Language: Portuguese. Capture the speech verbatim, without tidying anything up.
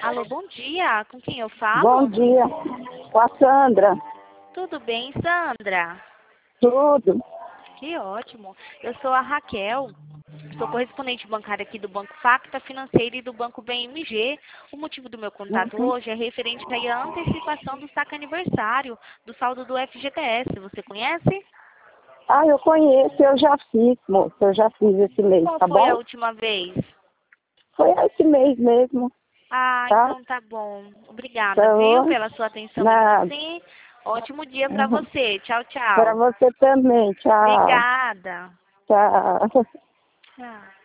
Alô, bom dia. Com quem eu falo? Bom dia. Com a Sandra. Tudo bem, Sandra? Tudo. Que ótimo. Eu sou a Raquel. Sou correspondente bancária aqui do Banco Facta Financeira e do Banco B M G. O motivo do meu contato Uhum. hoje é referente aí à antecipação do saque aniversário do saldo do F G T S. Você conhece? Ah, eu conheço, eu já fiz, moça. Eu já fiz esse mês, Qual tá foi a bom? última vez? Foi esse mês mesmo, Ah, tá? então tá bom. Obrigada, viu, Então, pela sua atenção mesmo nada. assim. Ótimo dia pra Uhum. você. Tchau, Para tchau. você também. Tchau. Obrigada. Tchau. Tchau.